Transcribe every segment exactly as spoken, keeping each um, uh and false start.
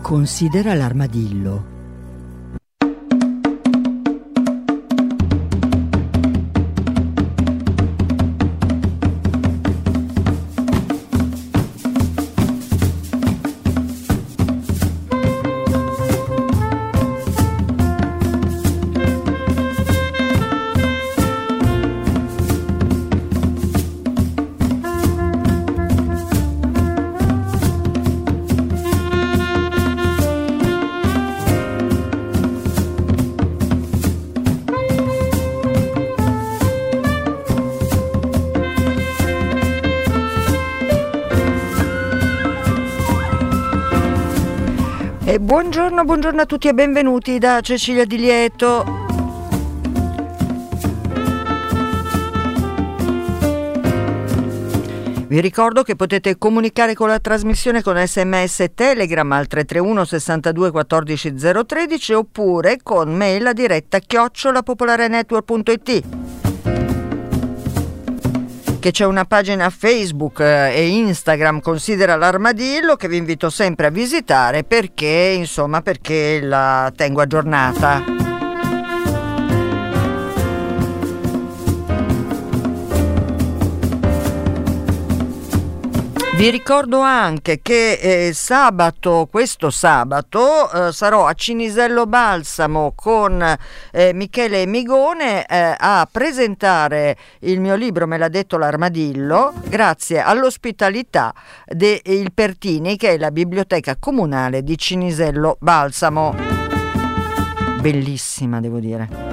Considera l'armadillo. E buongiorno, buongiorno a tutti e benvenuti da Cecilia Di Lieto. Vi ricordo che potete comunicare con la trasmissione con sms e telegram al tre tre uno sessantadue quattordici zero tredici oppure con mail a diretta chiocciola popolarenetwork punto it. Che c'è una pagina Facebook e Instagram Considera l'armadillo che vi invito sempre a visitare perché insomma perché la tengo aggiornata. Vi ricordo anche che eh, sabato, questo sabato, eh, sarò a Cinisello Balsamo con eh, Michele Migone eh, a presentare il mio libro Me l'ha detto l'armadillo, grazie all'ospitalità del Pertini, che è la biblioteca comunale di Cinisello Balsamo. Bellissima, devo dire.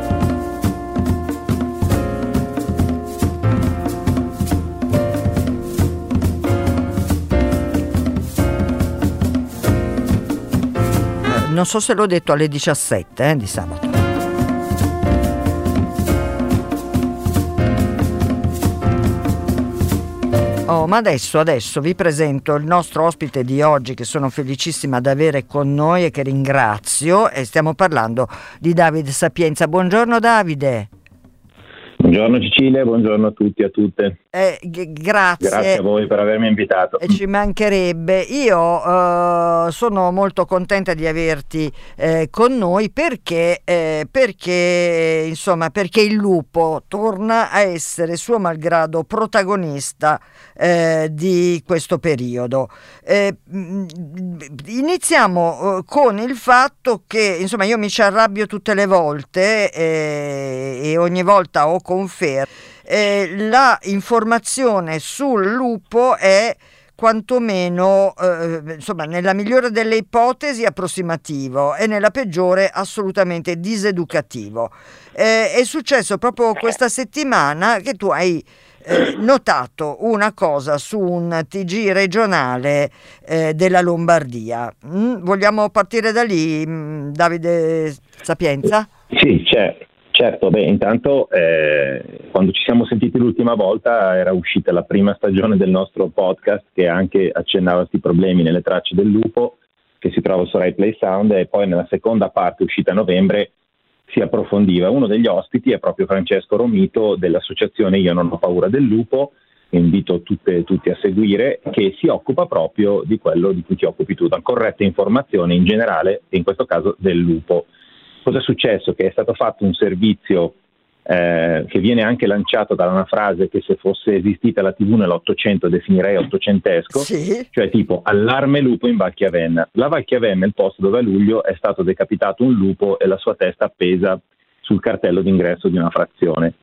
Non so se l'ho detto alle diciassette eh, di sabato. Oh, ma adesso, adesso vi presento il nostro ospite di oggi che sono felicissima di avere con noi e che ringrazio, e stiamo parlando di Davide Sapienza. Buongiorno Davide. Buongiorno Cecilia, buongiorno a tutti e a tutte. Eh, g- grazie. Grazie a voi per avermi invitato. E ci mancherebbe. Io uh, sono molto contenta di averti eh, con noi perché, eh, perché, insomma, perché il lupo torna a essere suo malgrado protagonista eh, di questo periodo. Eh, iniziamo uh, con il fatto che, insomma, io mi ci arrabbio tutte le volte eh, e ogni volta ho conferma. Eh, la informazione sul lupo è quantomeno, eh, insomma, nella migliore delle ipotesi approssimativo e nella peggiore assolutamente diseducativo. Eh, è successo proprio questa settimana che tu hai eh, notato una cosa su un T G regionale eh, della Lombardia. Mm, vogliamo partire da lì, mm, Davide Sapienza? Sì, c'è. Certo, beh, intanto eh, quando ci siamo sentiti l'ultima volta era uscita la prima stagione del nostro podcast che anche accennava a questi problemi nelle tracce del lupo, che si trova su Rai Play Sound, e poi nella seconda parte uscita a novembre si approfondiva. Uno degli ospiti è proprio Francesco Romito dell'associazione Io non ho paura del lupo, che invito tutte, tutti a seguire, che si occupa proprio di quello di cui ti occupi tu, da corretta informazione in generale e in questo caso del lupo. Cosa è successo? Che è stato fatto un servizio eh, che viene anche lanciato da una frase che se fosse esistita la tivù nell'Ottocento definirei ottocentesco, sì. Cioè tipo allarme lupo in Val Chiavenna. La Val Chiavenna è il posto dove a luglio è stato decapitato un lupo e la sua testa appesa sul cartello d'ingresso di una frazione.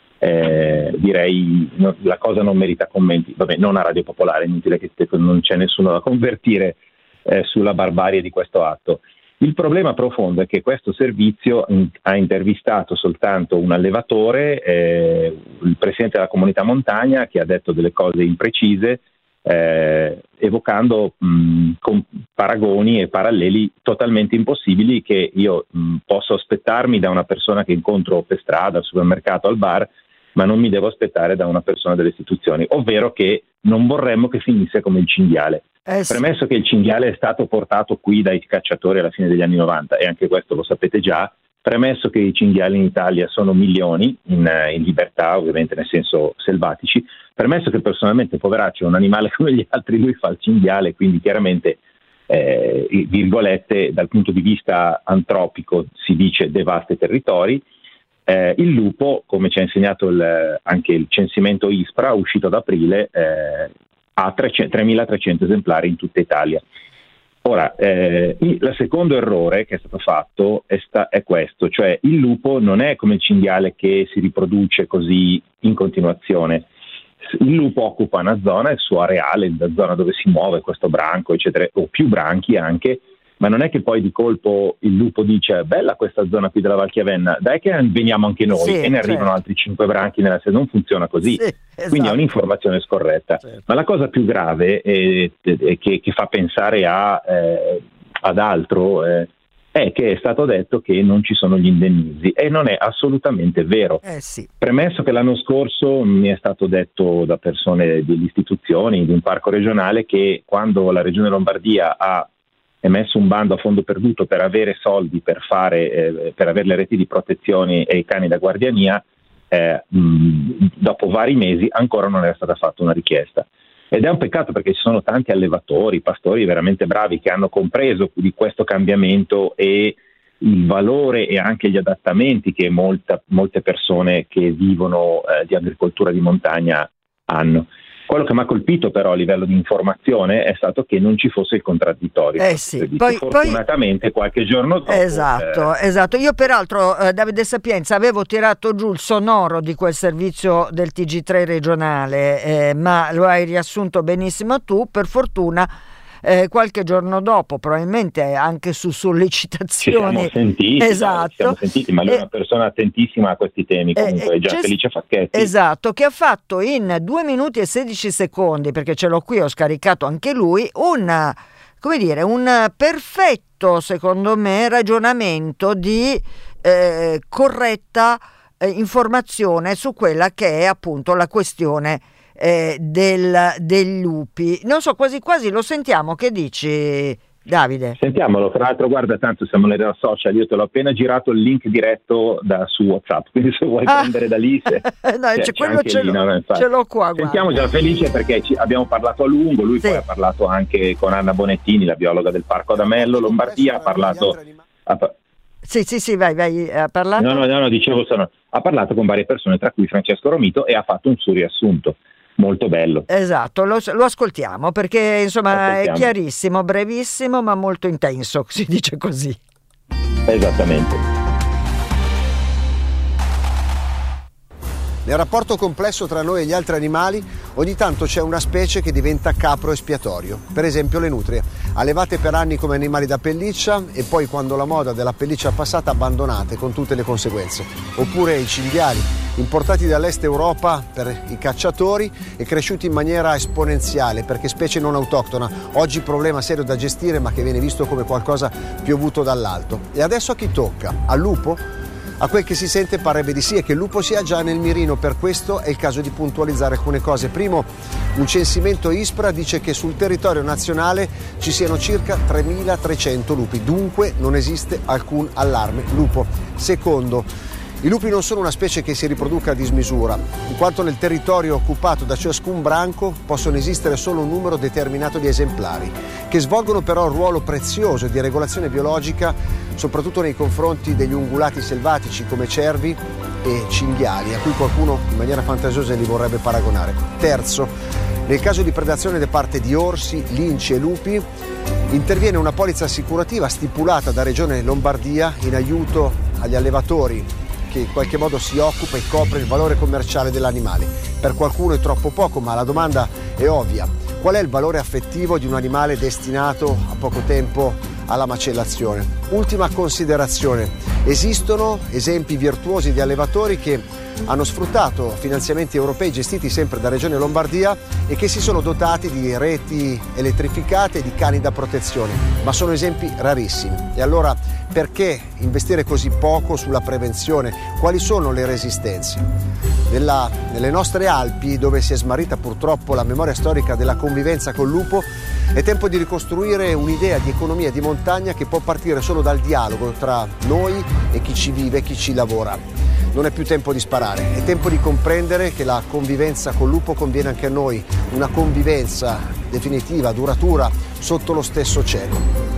Eh, direi no, la cosa non merita commenti, vabbè, non a Radio Popolare, inutile che non c'è nessuno da convertire eh, sulla barbarie di questo atto. Il problema profondo è che questo servizio ha intervistato soltanto un allevatore, eh, il presidente della comunità montagna, che ha detto delle cose imprecise, eh, evocando mh, con paragoni e paralleli totalmente impossibili che io mh, posso aspettarmi da una persona che incontro per strada, al supermercato, al bar, ma non mi devo aspettare da una persona delle istituzioni, ovvero che non vorremmo che finisse come il cinghiale. Eh sì. Premesso che il cinghiale è stato portato qui dai cacciatori alla fine degli anni novanta, e anche questo lo sapete già, premesso che i cinghiali in Italia sono milioni, in, in libertà ovviamente nel senso selvatici, premesso che personalmente poveraccio è un animale come gli altri, lui fa il cinghiale, quindi chiaramente eh, virgolette, dal punto di vista antropico si dice devasta i territori. Eh, il lupo, come ci ha insegnato il, anche il censimento ISPRA uscito ad aprile, eh, ha tremilatrecento esemplari in tutta Italia. Ora, eh, il secondo errore che è stato fatto è, sta, è questo, cioè il lupo non è come il cinghiale che si riproduce così in continuazione. Il lupo occupa una zona, il suo areale, la zona dove si muove questo branco, eccetera, o più branchi anche, ma non è che poi di colpo il lupo dice bella questa zona qui della Val Chiavenna, dai che veniamo anche noi, sì, e ne arrivano certo. altri cinque branchi nella sede, non funziona così, sì, esatto. Quindi è un'informazione scorretta. Certo. Ma la cosa più grave è, è che, che fa pensare a, eh, ad altro eh, è che è stato detto che non ci sono gli indennizzi e non è assolutamente vero. Eh sì. Premesso che l'anno scorso mi è stato detto da persone delle istituzioni di un parco regionale che quando la Regione Lombardia ha emesso un bando a fondo perduto per avere soldi per fare eh, per avere le reti di protezione e i cani da guardiania, eh, mh, dopo vari mesi ancora non era stata fatta una richiesta. Ed è un peccato perché ci sono tanti allevatori, pastori veramente bravi che hanno compreso di questo cambiamento e il valore e anche gli adattamenti che molta, molte persone che vivono eh, di agricoltura di montagna hanno. Quello che mi ha colpito però a livello di informazione è stato che non ci fosse il contraddittorio. Eh sì, poi, fortunatamente poi, qualche giorno dopo. Esatto, eh... esatto. Io peraltro, eh, Davide Sapienza, avevo tirato giù il sonoro di quel servizio del T G tre regionale, eh, ma lo hai riassunto benissimo tu, per fortuna. Eh, qualche giorno dopo, probabilmente anche su sollecitazioni. Ci siamo sentiti, esatto. Ci siamo sentiti, ma lui è una persona attentissima a questi temi, comunque eh, è già Felice Facchetti. Esatto, che ha fatto in due minuti e sedici secondi, perché ce l'ho qui, ho scaricato anche lui, un, come dire, un perfetto, secondo me, ragionamento di eh, corretta eh, informazione su quella che è appunto la questione Eh, del, dei lupi. Non so, quasi quasi lo sentiamo, che dici, Davide? Sentiamolo, tra l'altro guarda, tanto siamo nei social, io te l'ho appena girato il link diretto da su WhatsApp, quindi se vuoi ah. prendere da lì se, no, cioè, c'è quello ce, lì, l'ho, no, ce l'ho qua. Sentiamo già Felice perché ci, abbiamo parlato a lungo, lui sì. Poi ha parlato anche con Anna Bonettini, la biologa del Parco Adamello Lombardia, ha parlato ha, Sì, sì, sì, vai, vai, ha parlato? No, no, no, no dicevo, sono, ha parlato con varie persone, tra cui Francesco Romito, e ha fatto un suo riassunto. Molto bello. Esatto, lo, lo ascoltiamo perché insomma ascoltiamo. È chiarissimo, brevissimo ma molto intenso, si dice così. Esattamente. Nel rapporto complesso tra noi e gli altri animali, ogni tanto c'è una specie che diventa capro espiatorio, per esempio le nutrie, allevate per anni come animali da pelliccia e poi quando la moda della pelliccia è passata abbandonate con tutte le conseguenze. Oppure i cinghiali, importati dall'est Europa per i cacciatori e cresciuti in maniera esponenziale perché specie non autoctona, oggi problema serio da gestire ma che viene visto come qualcosa piovuto dall'alto. E adesso a chi tocca? Al lupo? A quel che si sente parebbe di sì e che il lupo sia già nel mirino, per questo è il caso di puntualizzare alcune cose. Primo, un censimento ISPRA dice che sul territorio nazionale ci siano circa tremilatrecento lupi, dunque non esiste alcun allarme lupo. Secondo, i lupi non sono una specie che si riproduca a dismisura, in quanto nel territorio occupato da ciascun branco possono esistere solo un numero determinato di esemplari, che svolgono però un ruolo prezioso di regolazione biologica, soprattutto nei confronti degli ungulati selvatici come cervi e cinghiali, a cui qualcuno in maniera fantasiosa li vorrebbe paragonare. Terzo, nel caso di predazione da parte di orsi, linci e lupi, interviene una polizza assicurativa stipulata da Regione Lombardia in aiuto agli allevatori, che in qualche modo si occupa e copre il valore commerciale dell'animale. Per qualcuno è troppo poco, ma la domanda è ovvia. Qual è il valore affettivo di un animale destinato a poco tempo alla macellazione? Ultima considerazione. Esistono esempi virtuosi di allevatori che hanno sfruttato finanziamenti europei gestiti sempre da Regione Lombardia e che si sono dotati di reti elettrificate e di cani da protezione, ma sono esempi rarissimi. E allora perché investire così poco sulla prevenzione? Quali sono le resistenze? Nella, nelle nostre Alpi, dove si è smarrita purtroppo la memoria storica della convivenza col lupo, è tempo di ricostruire un'idea di economia di montagna che può partire solo dal dialogo tra noi e chi ci vive e chi ci lavora. non è più tempo di sparare, è tempo di comprendere che la convivenza col lupo conviene anche a noi, una convivenza definitiva, duratura, sotto lo stesso cielo.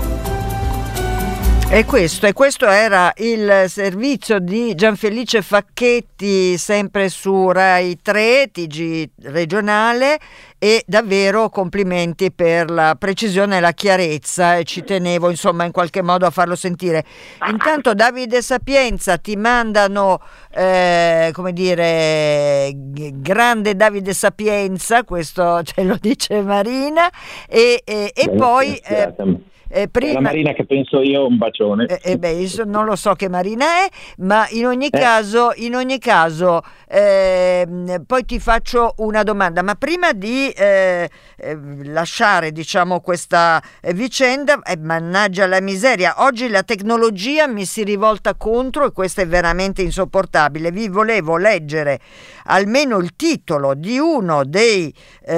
E questo, e questo era il servizio di Gianfelice Facchetti, sempre su Rai tre, T G regionale, e davvero complimenti per la precisione e la chiarezza, e ci tenevo insomma in qualche modo a farlo sentire. Intanto Davide Sapienza ti mandano, eh, come dire, grande Davide Sapienza, questo ce lo dice Marina, e, e, e poi... Eh, Eh, prima, la Marina che penso io un bacione. Eh, eh beh, io non lo so che Marina è, ma in ogni eh. caso, in ogni caso eh, poi ti faccio una domanda, ma prima di eh, eh, lasciare diciamo questa eh, vicenda, eh, mannaggia la miseria, oggi la tecnologia mi si rivolta contro e questo è veramente insopportabile. Vi volevo leggere almeno il titolo di uno dei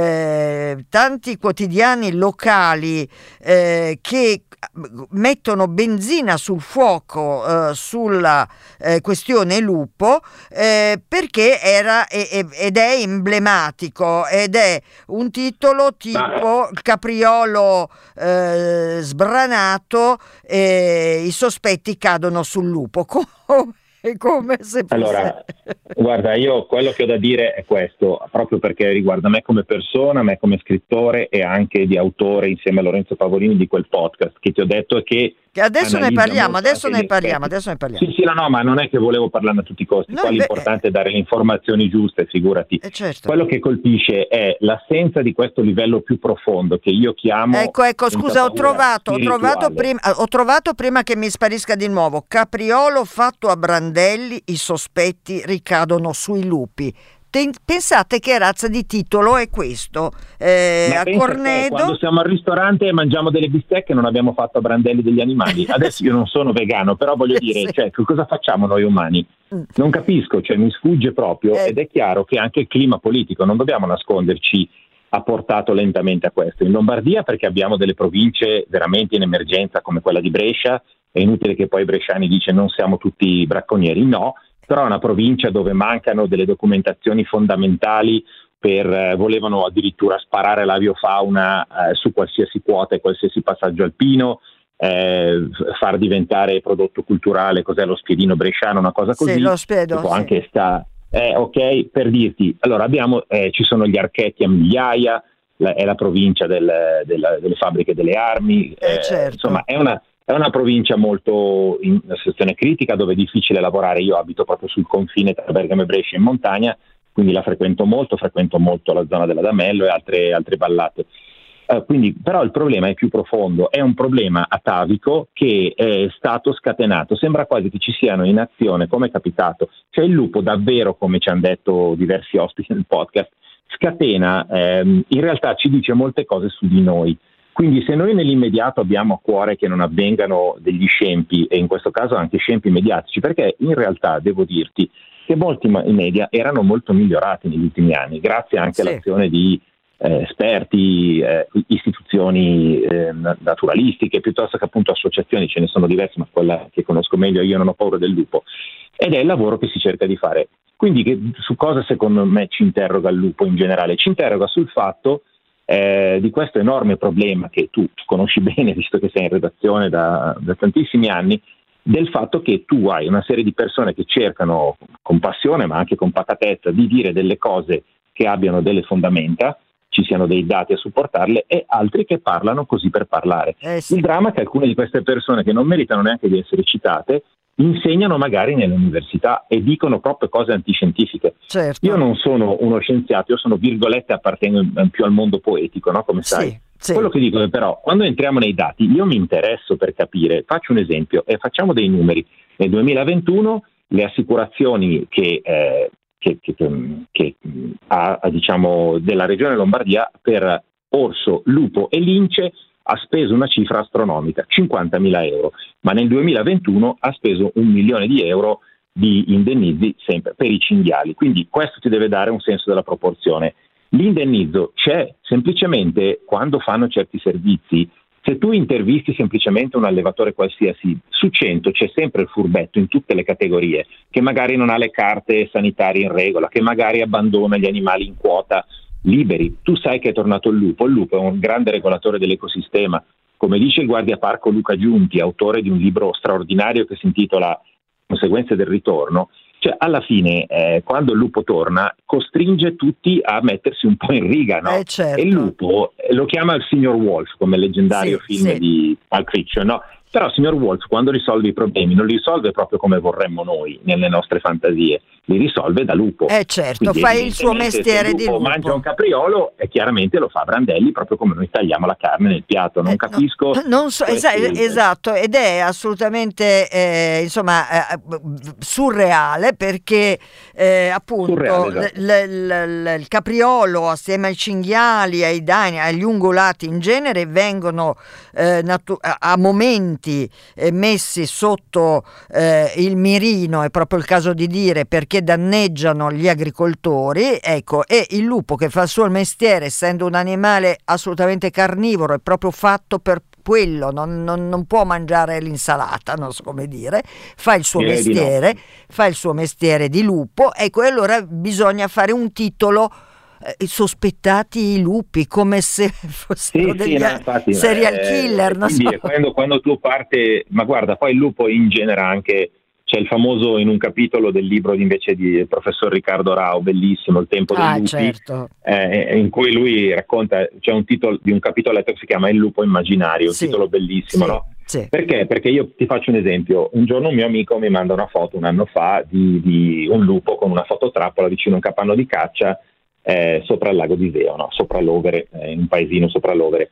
eh, tanti quotidiani locali eh, che mettono benzina sul fuoco eh, sulla eh, questione lupo eh, perché era e, ed è emblematico ed è un titolo tipo Capriolo eh, sbranato e i sospetti cadono sul lupo. Come se fosse... Allora, guarda, io quello che ho da dire è questo, proprio perché riguarda me come persona, me come scrittore e anche di autore insieme a Lorenzo Pavolini di quel podcast che ti ho detto, e che che adesso ne parliamo, adesso ne parliamo, adesso ne parliamo. Sì, sì, no, no, ma non è che volevo parlarne a tutti i costi, no, qua l'importante è dare le informazioni giuste, figurati. Eh, certo. Quello che colpisce è l'assenza di questo livello più profondo che io chiamo... Ecco, ecco, scusa, ho trovato, ho trovato, prima, ho trovato prima che mi sparisca di nuovo, Capriolo fatto a Brandelli, i sospetti ricadono sui lupi. Pensate che razza di titolo è questo? Eh, a Cornedo, quando siamo al ristorante e mangiamo delle bistecche non abbiamo fatto a Brandelli degli animali. Adesso io non sono vegano, però voglio dire, sì. cioè, cosa facciamo noi umani? Non capisco, cioè mi sfugge proprio eh. ed è chiaro che anche il clima politico, non dobbiamo nasconderci, ha portato lentamente a questo. In Lombardia perché abbiamo delle province veramente in emergenza come quella di Brescia, è inutile che poi i bresciani dice non siamo tutti bracconieri, no, però è una provincia dove mancano delle documentazioni fondamentali per, eh, volevano addirittura sparare l'aviofauna eh, su qualsiasi quota e qualsiasi passaggio alpino, eh, far diventare prodotto culturale, cos'è lo spiedino bresciano, una cosa così. Sì, lo spiedo, tipo, sì. Anche sta, eh, ok, per dirti, allora abbiamo, eh, ci sono gli archetti a migliaia, la, è la provincia del, della, delle fabbriche delle armi, eh, eh, certo. insomma è una... È una provincia molto in una situazione critica dove è difficile lavorare. Io abito proprio sul confine tra Bergamo e Brescia in montagna, quindi la frequento molto, frequento molto la zona della Damello e altre, altre vallate. Uh, quindi, però il problema è più profondo, è un problema atavico che è stato scatenato. Sembra quasi che ci siano in azione, come è capitato. Cioè il lupo davvero, come ci hanno detto diversi ospiti nel podcast, scatena, ehm, in realtà ci dice molte cose su di noi. Quindi se noi nell'immediato abbiamo a cuore che non avvengano degli scempi, e in questo caso anche scempi mediatici, perché in realtà devo dirti che molti media erano molto migliorati negli ultimi anni, grazie anche sì. all'azione di eh, esperti, eh, istituzioni eh, naturalistiche, piuttosto che appunto associazioni, ce ne sono diverse, ma quella che conosco meglio, Io non ho paura del lupo, ed è il lavoro che si cerca di fare. Quindi che, su cosa secondo me ci interroga il lupo in generale? Ci interroga sul fatto Eh, di questo enorme problema che tu conosci bene, visto che sei in redazione da, da tantissimi anni, del fatto che tu hai una serie di persone che cercano con passione ma anche con pacatezza di dire delle cose che abbiano delle fondamenta, ci siano dei dati a supportarle, e altri che parlano così per parlare. Eh sì. Il dramma è che alcune di queste persone, che non meritano neanche di essere citate, insegnano magari nelle università e dicono proprio cose antiscientifiche. Certo. Io non sono uno scienziato, io sono virgolette, appartengo più al mondo poetico, no? Come sai. Sì, sì. Quello che dico è però, quando entriamo nei dati, io mi interesso per capire, faccio un esempio e facciamo dei numeri. Nel duemilaventuno le assicurazioni che, eh, che, che, che, che ha, diciamo, della regione Lombardia per orso, lupo e lince ha speso una cifra astronomica, cinquantamila euro, ma nel duemilaventuno ha speso un milione di euro di indennizi sempre per i cinghiali. Quindi questo ti deve dare un senso della proporzione. L'indennizzo c'è, semplicemente quando fanno certi servizi Se tu intervisti semplicemente un allevatore qualsiasi, su cento c'è sempre il furbetto in tutte le categorie, che magari non ha le carte sanitarie in regola, che magari abbandona gli animali in quota liberi. Tu sai che è tornato il lupo, il lupo è un grande regolatore dell'ecosistema. Come dice il guardiaparco Luca Giunti, autore di un libro straordinario che si intitola Conseguenze del ritorno, cioè alla fine eh, quando il lupo torna costringe tutti a mettersi un po' in riga, no? Eh, certo. E il lupo eh, lo chiama il signor Wolf, come il leggendario sì, film sì. di Pulp Fiction, no? Però il signor Wolf quando risolve i problemi non li risolve proprio come vorremmo noi nelle nostre fantasie, li risolve da lupo. Eh certo, Quindi, fa il suo evidentemente, mestiere se il di lupo lupo. mangia un capriolo e chiaramente lo fa a brandelli, proprio come noi tagliamo la carne nel piatto. Non Eh, capisco. no, non so, esa- questi- esatto, ed è assolutamente eh, insomma eh, surreale, perché eh, appunto Surreale, esatto. l- l- l- il capriolo assieme ai cinghiali, ai daini, agli ungulati in genere vengono eh, natu- a, a momenti eh, messi sotto eh, il mirino, è proprio il caso di dire, perché danneggiano gli agricoltori, ecco, e il lupo, che fa il suo mestiere, essendo un animale assolutamente carnivoro, è proprio fatto per quello, non, non- non può mangiare l'insalata, non so come dire, fa il suo Direi di no. mestiere, fa il suo mestiere di lupo, ecco, e allora bisogna fare un titolo, eh, sospettati i lupi, come se fossero Sì, degli sì, no, infatti, serial eh, killer, non quindi so. quando, quando tu parte, ma guarda, poi il lupo in genere anche, c'è il famoso, in un capitolo del libro invece di del professor Riccardo Rao, bellissimo, Il tempo dei Ah, lupi, certo. eh, in cui lui racconta, c'è un titolo di un capitoletto che si chiama Il lupo immaginario, un Sì, titolo bellissimo, sì, no? sì. Perché? Perché io ti faccio un esempio. Un giorno un mio amico mi manda una foto un anno fa di, di un lupo con una fototrappola vicino a un capanno di caccia eh, sopra il lago di Iseo, no? Sopra l'Overe, eh, in un paesino sopra l'Overe.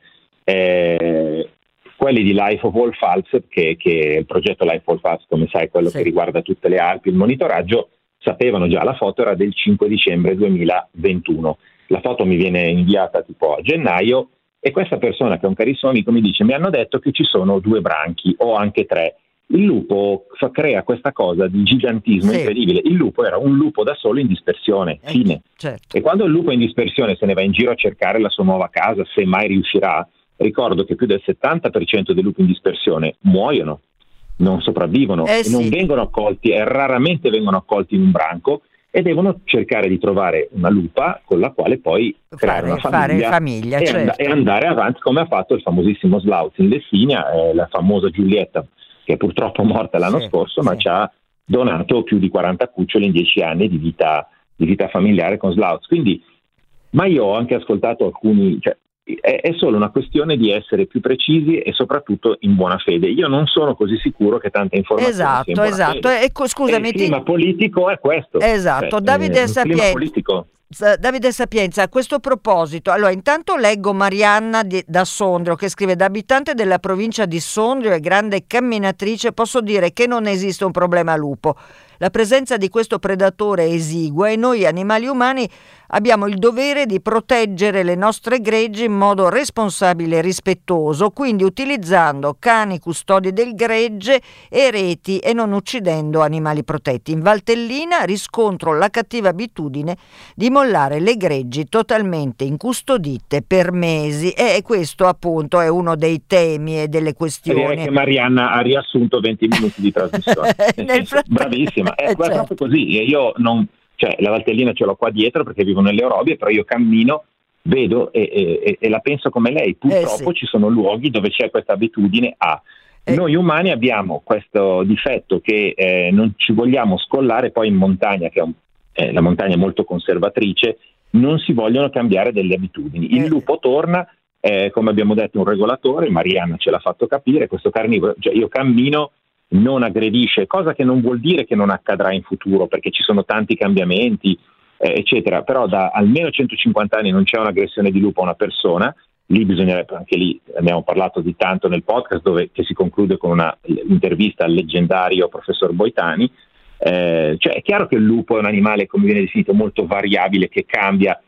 Eh, quelli di Life of Wolf Alps, che, che è il progetto Life of Wolf Alps, come sai, quello Sì. che riguarda tutte le Alpi, il monitoraggio, sapevano già, la foto era del cinque dicembre duemilaventuno. La foto mi viene inviata tipo a gennaio e questa persona, che è un carissimo amico, mi dice: mi hanno detto che ci sono due branchi o anche tre. Il lupo fa, crea questa cosa di gigantismo Sì. incredibile. Il lupo era un lupo da solo in dispersione, Eh, fine. certo. E quando il lupo è in dispersione se ne va in giro a cercare la sua nuova casa, se mai riuscirà, ricordo che più del settanta per cento dei lupi in dispersione muoiono, non sopravvivono Eh, e non sì. vengono accolti, e raramente vengono accolti in un branco, e devono cercare di trovare una lupa con la quale poi creare Fare, una fare famiglia, famiglia, e, certo. and- e andare avanti, come ha fatto il famosissimo Slauz in Lessinia, eh, la famosa Giulietta, che è purtroppo morta l'anno Sì, scorso, ma sì. ci ha donato più di quaranta cuccioli in dieci anni di vita, di vita familiare con Slauz. Quindi, ma io ho anche ascoltato alcuni, cioè, è, è solo una questione di essere più precisi e soprattutto in buona fede. Io non sono così sicuro che tanta informazione sia in Esatto, buona esatto. fede. Ecco, scusami, E il ti- clima politico è questo. Esatto, Cioè, Davide eh, il clima Sapienza. politico. S- Davide Sapienza, a questo proposito, allora intanto leggo Marianna di- da Sondrio, che scrive: da abitante della provincia di Sondrio e grande camminatrice posso dire che non esiste un problema lupo. La presenza di questo predatore è esigua e noi animali umani abbiamo il dovere di proteggere le nostre greggi in modo responsabile e rispettoso, quindi utilizzando cani custodi del gregge e reti e non uccidendo animali protetti. In Valtellina riscontro la cattiva abitudine di mollare le greggi totalmente incustodite per mesi, e questo appunto è uno dei temi e delle Direi questioni. che Marianna ha riassunto venti minuti di trasmissione. Nel Nel senso, frattempo- bravissima, è, Eh, è certo. proprio così. E io non, cioè, la Valtellina ce l'ho qua dietro perché vivo nelle Orobie, però io cammino, vedo e, e- e la penso come lei. Purtroppo Eh, sì. ci sono luoghi dove c'è questa abitudine a. Eh. Noi umani abbiamo questo difetto che eh, non ci vogliamo scollare, poi in montagna, che è un- eh, la montagna è molto conservatrice, non si vogliono cambiare delle abitudini. Il Eh. lupo torna, eh, come abbiamo detto, un regolatore, Marianna ce l'ha fatto capire, questo carnivoro, cioè io cammino, non aggredisce, cosa che non vuol dire che non accadrà in futuro, perché ci sono tanti cambiamenti, eh, eccetera, però da almeno centocinquanta anni non c'è un'aggressione di lupo a una persona. Lì bisognerebbe, anche lì abbiamo parlato di tanto nel podcast, dove che si conclude con una intervista al leggendario professor Boitani. Eh, cioè è chiaro che il lupo è un animale, come viene definito, molto variabile, che cambia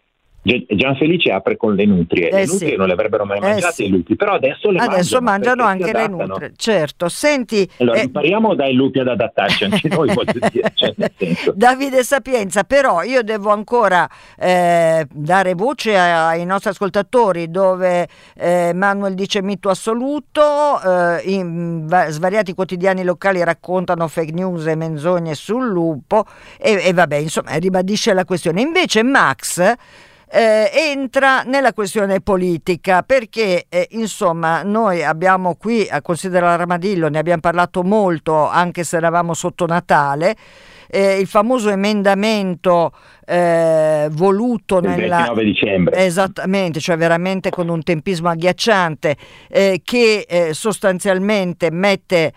Gianfelice apre con le nutrie, eh le nutrie sì. non le avrebbero mai eh mangiate sì. i lupi, però adesso le adesso mangiano, mangiano anche le adattano. nutrie, certo. Senti, Allora eh, impariamo dai lupi ad adattarci anche noi, voglio dire, cioè, nel senso. Davide Sapienza, però io devo ancora eh, dare voce ai nostri ascoltatori, dove eh, Manuel dice mito assoluto, eh, in va- svariati quotidiani locali raccontano fake news e menzogne sul lupo e, e vabbè, insomma, ribadisce la questione. Invece Max Eh, entra nella questione politica perché eh, insomma noi abbiamo qui a Considera l'Armadillo, ne abbiamo parlato molto anche se eravamo sotto Natale, eh, il famoso emendamento eh, voluto Il nella ventinove dicembre. esattamente, cioè veramente con un tempismo agghiacciante, eh, che eh, sostanzialmente mette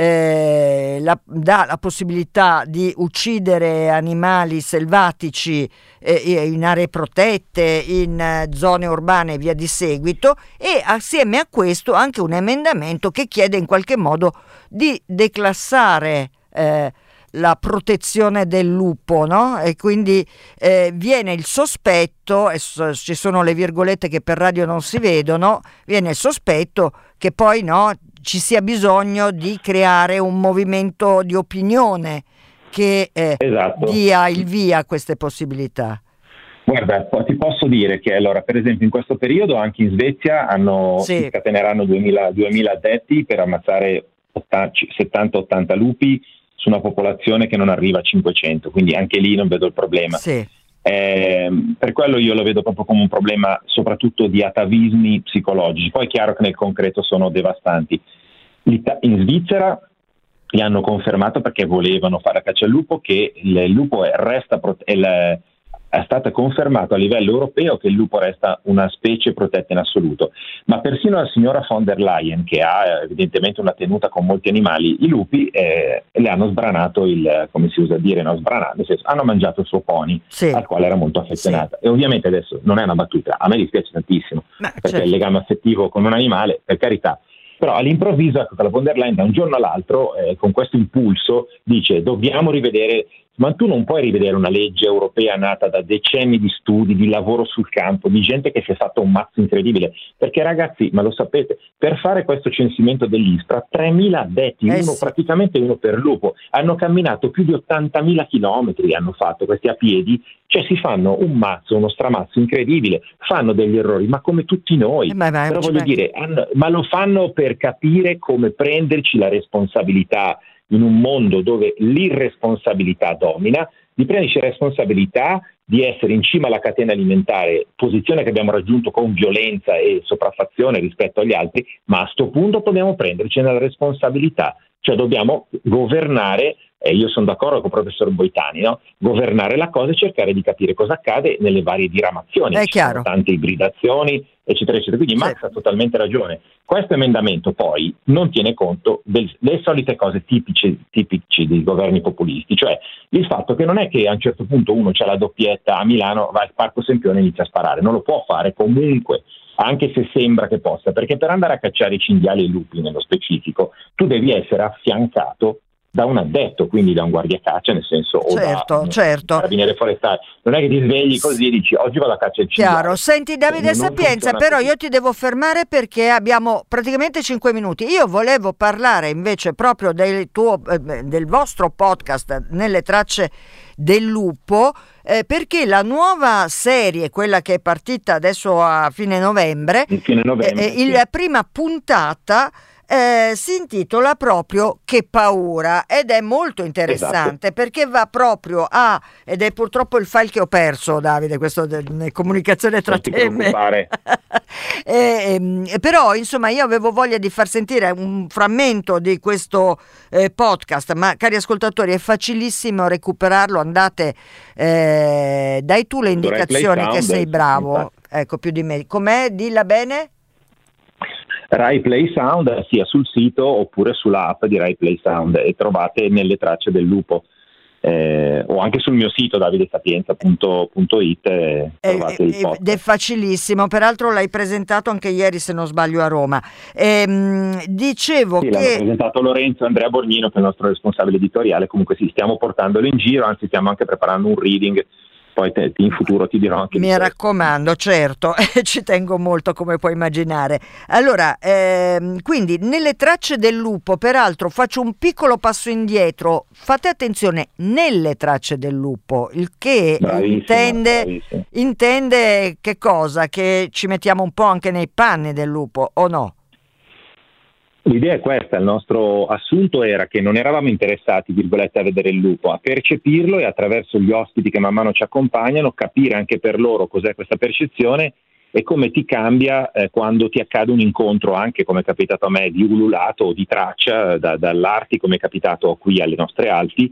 eh, la, dà la possibilità di uccidere animali selvatici eh, in aree protette, in eh, zone urbane e via di seguito, e assieme a questo anche un emendamento che chiede in qualche modo di declassare eh, la protezione del lupo, no? E quindi eh, viene il sospetto, e so, ci sono le virgolette che per radio non si vedono, viene il sospetto che poi no, ci sia bisogno di creare un movimento di opinione che eh, Esatto. dia il via a queste possibilità. Guarda, ti posso dire che allora, per esempio, in questo periodo anche in Svezia hanno, Sì. si scateneranno duemila, duemila addetti per ammazzare settanta ottanta lupi su una popolazione che non arriva a cinquecento, quindi anche lì non vedo il problema. Sì. Eh, per quello io lo vedo proprio come un problema soprattutto di atavismi psicologici. Poi è chiaro che nel concreto sono devastanti. In Svizzera li hanno confermato perché volevano fare la caccia al lupo, che il lupo è, resta prote- il, è stato confermato a livello europeo che il lupo resta una specie protetta in assoluto, ma persino la signora von der Leyen, che ha evidentemente una tenuta con molti animali, i lupi eh, le hanno sbranato il, come si usa dire, no, sbranato, nel senso, hanno mangiato il suo pony, Sì. al quale era molto affezionata. Sì. E ovviamente adesso non è una battuta, a me dispiace tantissimo, Ma, perché certo. il legame affettivo con un animale, per carità. Però all'improvviso, ecco, la von der Leyen da un giorno all'altro, eh, con questo impulso, dice dobbiamo rivedere, ma tu non puoi rivedere una legge europea nata da decenni di studi, di lavoro sul campo, di gente che si è fatto un mazzo incredibile, perché ragazzi, ma lo sapete, per fare questo censimento dell'ISPRA, tremila addetti, Eh uno sì. praticamente uno per lupo, hanno camminato più di ottantamila chilometri, hanno fatto questi a piedi, cioè si fanno un mazzo, uno stramazzo incredibile, fanno degli errori, ma come tutti noi, Eh, ma- ma- però ci voglio manca- dire, hanno, ma lo fanno per capire come prenderci la responsabilità in un mondo dove l'irresponsabilità domina, di prenderci la responsabilità di essere in cima alla catena alimentare, posizione che abbiamo raggiunto con violenza e sopraffazione rispetto agli altri, ma a sto punto dobbiamo prenderci la responsabilità, cioè dobbiamo governare, e io sono d'accordo con il professor Boitani, no? Governare la cosa e cercare di capire cosa accade nelle varie diramazioni, È ci chiaro. sono tante ibridazioni, eccetera, eccetera. Quindi Sì. Max ha totalmente ragione. Questo emendamento poi non tiene conto delle solite cose tipici, tipici dei governi populisti, cioè il fatto che non è che a un certo punto uno c'ha la doppietta a Milano, va al Parco Sempione e inizia a sparare, non lo può fare comunque, anche se sembra che possa, perché per andare a cacciare i cinghiali e i lupi nello specifico tu devi essere affiancato da un addetto, quindi da un guardiacaccia, nel senso, o Certo, da un certo. carabiniere forestale. Non è che ti svegli così e dici oggi vado a caccia il cinghiale. Chiaro. Senti Davide Non Sapienza, funziona però così. io ti devo fermare perché abbiamo praticamente cinque minuti. Io volevo parlare invece proprio del tuo, eh, del vostro podcast Nelle tracce del lupo, eh, perché la nuova serie, quella che è partita adesso a fine novembre, Il fine novembre, eh, sì. la prima puntata eh, si intitola proprio Che paura, ed è molto interessante perché va proprio a, ed è purtroppo il file che ho perso, Davide, questo è comunicazione tra Non ti te e me. preoccupare. Eh, ehm, però insomma io avevo voglia di far sentire un frammento di questo eh, podcast, ma cari ascoltatori è facilissimo recuperarlo, andate, eh, dai tu le Su Rai Play indicazioni che Sound, sei bravo, infatti. ecco, più di me. Com'è? Dilla bene? Rai Play Sound sia sul sito oppure sull'app di Rai Play Sound e trovate Nelle tracce del lupo. Eh, o anche sul mio sito davidesapienza punto it eh, trovate il podcast. Ed è facilissimo, peraltro l'hai presentato anche ieri se non sbaglio a Roma. Ehm, dicevo Sì, che l'hanno presentato Lorenzo Andrea Borgnino, che è il nostro responsabile editoriale. Comunque sì, stiamo portandolo in giro, anzi stiamo anche preparando un reading poi te, in futuro ti dirò anche. Mi raccomando, certo, ci tengo molto, come puoi immaginare. Allora, ehm, quindi nelle tracce del lupo, peraltro faccio un piccolo passo indietro, fate attenzione, nelle tracce del lupo, il che Bravissima, intende, bravissima. intende che cosa? Che ci mettiamo un po' anche nei panni del lupo, o no? L'idea è questa, il nostro assunto era che non eravamo interessati, virgolette, a vedere il lupo, a percepirlo e attraverso gli ospiti che man mano ci accompagnano capire anche per loro cos'è questa percezione e come ti cambia eh, quando ti accade un incontro, anche come è capitato a me, di ululato o di traccia da, dall'Arti, come è capitato qui alle nostre Alpi,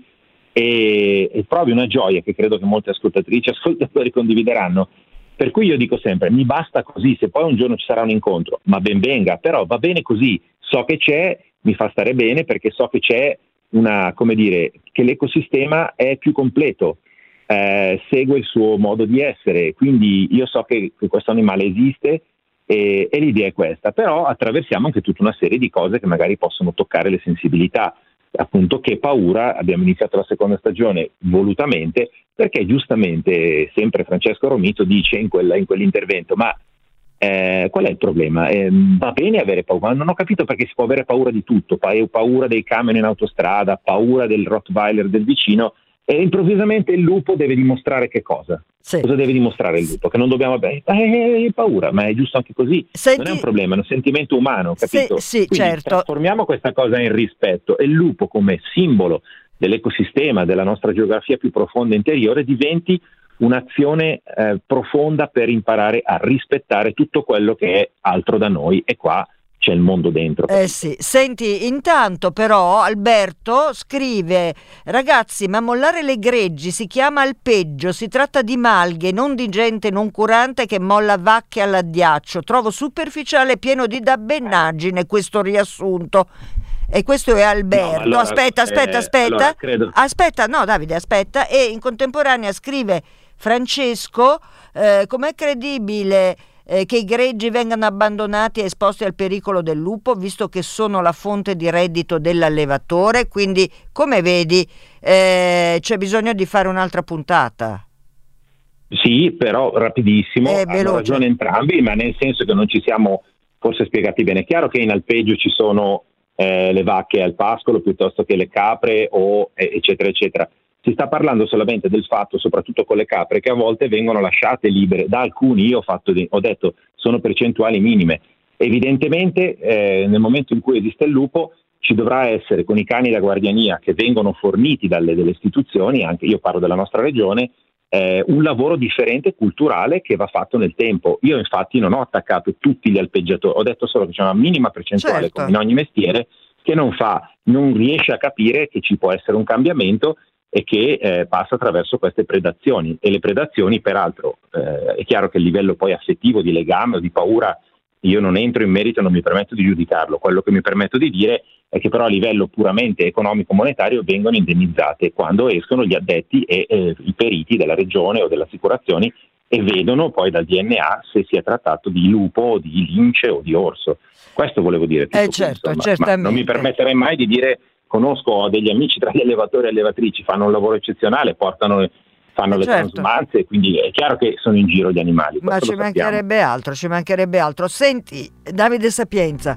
e, e provi una gioia che credo che molte ascoltatrici e ascoltatori condivideranno. Per cui io dico sempre, mi basta così, se poi un giorno ci sarà un incontro, ma ben venga, però va bene così, so che c'è, mi fa stare bene perché so che c'è una, come dire, che l'ecosistema è più completo, eh, segue il suo modo di essere, quindi io so che, che questo animale esiste e, e l'idea è questa, però attraversiamo anche tutta una serie di cose che magari possono toccare le sensibilità. Appunto, che paura, abbiamo iniziato la seconda stagione volutamente perché giustamente sempre Francesco Romito dice in, quella, in quell'intervento ma eh, qual è il problema? Eh, va bene avere paura, ma non ho capito perché si può avere paura di tutto, pa- paura dei camion in autostrada, paura del Rottweiler del vicino e improvvisamente il lupo deve dimostrare che cosa? Sì. Cosa deve dimostrare il lupo? Che non dobbiamo avere eh, paura, ma è giusto anche così. Senti... Non è un problema, è un sentimento umano, capito? Sì, sì, Quindi certo. Trasformiamo questa cosa in rispetto e il lupo come simbolo dell'ecosistema, della nostra geografia più profonda interiore, diventi un'azione eh, profonda per imparare a rispettare tutto quello che è altro da noi e qua c'è il mondo dentro. Eh sì, senti, intanto però Alberto scrive: ragazzi, ma mollare le greggi si chiama alpeggio, si tratta di malghe, non di gente noncurante che molla vacche all'addiaccio. Trovo superficiale e pieno di dabbenaggine questo riassunto. E questo è Alberto. No, allora, aspetta, aspetta, eh, aspetta. allora, credo... Aspetta, no Davide, aspetta. E in contemporanea scrive Francesco, eh, com'è credibile eh, che i greggi vengano abbandonati e esposti al pericolo del lupo, visto che sono la fonte di reddito dell'allevatore? Quindi, come vedi, eh, c'è bisogno di fare un'altra puntata. Sì, però rapidissimo, eh, hanno ragione entrambi, ma nel senso che non ci siamo forse spiegati bene. È chiaro che in alpeggio ci sono eh, le vacche al pascolo piuttosto che le capre o eh, eccetera eccetera. Si sta parlando solamente del fatto, soprattutto con le capre, che a volte vengono lasciate libere da alcuni. Io ho, fatto, ho detto sono percentuali minime. Evidentemente eh, nel momento in cui esiste il lupo ci dovrà essere, con i cani da guardiania che vengono forniti dalle delle istituzioni, anche io parlo della nostra regione, eh, un lavoro differente culturale che va fatto nel tempo. Io infatti non ho attaccato tutti gli alpeggiatori, ho detto solo che c'è una minima percentuale, certo, come in ogni mestiere, che non fa, non riesce a capire che ci può essere un cambiamento e che eh, passa attraverso queste predazioni. E le predazioni, peraltro, eh, è chiaro che il livello poi affettivo, di legame o di paura, io non entro in merito e non mi permetto di giudicarlo. Quello che mi permetto di dire è che però a livello puramente economico-monetario vengono indennizzate quando escono gli addetti e eh, i periti della regione o delle assicurazioni e vedono poi dal D N A se si è trattato di lupo o di lince o di orso. Questo volevo dire. Eh certo, insomma, certamente. Ma non mi permetterei mai di dire, conosco ho degli amici tra gli allevatori e allevatrici, fanno un lavoro eccezionale, portano fanno eh le certo. transumanze, quindi è chiaro che sono in giro gli animali. Ma ci mancherebbe altro, ci mancherebbe altro. Senti, Davide Sapienza,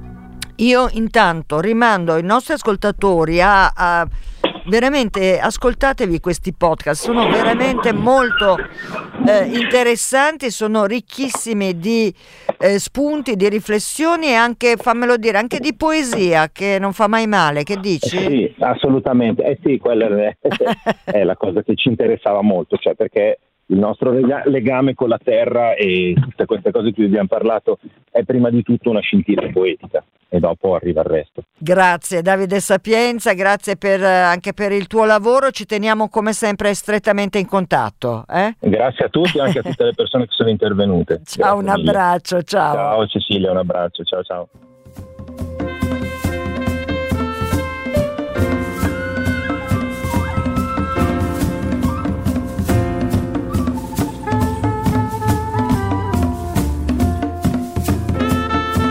io intanto rimando i nostri ascoltatori a, a veramente ascoltatevi questi podcast, sono veramente molto eh, interessanti, sono ricchissimi di eh, spunti, di riflessioni e anche, fammelo dire, anche di poesia, che non fa mai male. Che dici? Sì, assolutamente. Eh sì, quella è, è la cosa che ci interessava molto, cioè perché il nostro legame con la terra e tutte queste cose di cui abbiamo parlato è prima di tutto una scintilla poetica e dopo arriva il resto. Grazie Davide Sapienza, grazie per, anche per il tuo lavoro, ci teniamo come sempre strettamente in contatto. Eh? Grazie a tutti e anche a tutte le persone che sono intervenute. Ciao, grazie un mille. Abbraccio, ciao. Ciao Cecilia, un abbraccio, ciao ciao.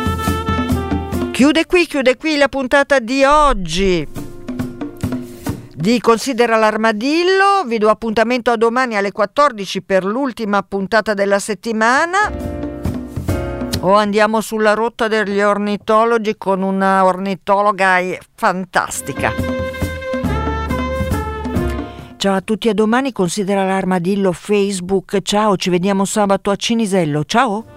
Chiude qui, chiude qui la puntata di oggi. di Considera l'Armadillo. Vi do appuntamento a domani alle quattordici per l'ultima puntata della settimana. O andiamo sulla rotta degli ornitologi con una ornitologa fantastica. Ciao a tutti, a domani. Considera l'Armadillo Facebook. Ciao, ci vediamo sabato a Cinisello. Ciao.